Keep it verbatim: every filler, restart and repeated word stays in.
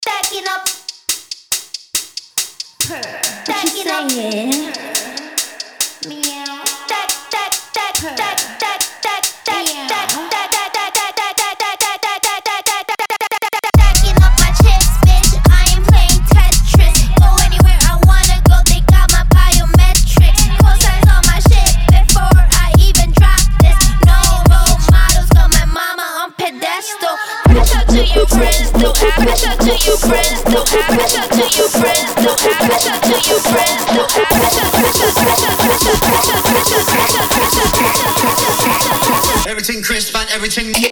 Stacking up. Stacking up. Meow. Stack, stack, stack, stack, stack, stack, stack, stack, stacking up my chips, bitch. I ain't playing Tetris. Go anywhere I wanna go. They got my biometrics. Cosigns on my shit before I even drop this. No role models, got my mama on pedestal. Pass out to your friends, do pass out to your friends, do pass out to your friends, do pass out to your friends, do pass out, pass out, pass out, pass out, pass out, pass out, pass out, pass out, pass out, pass out. Everything crisp and everything.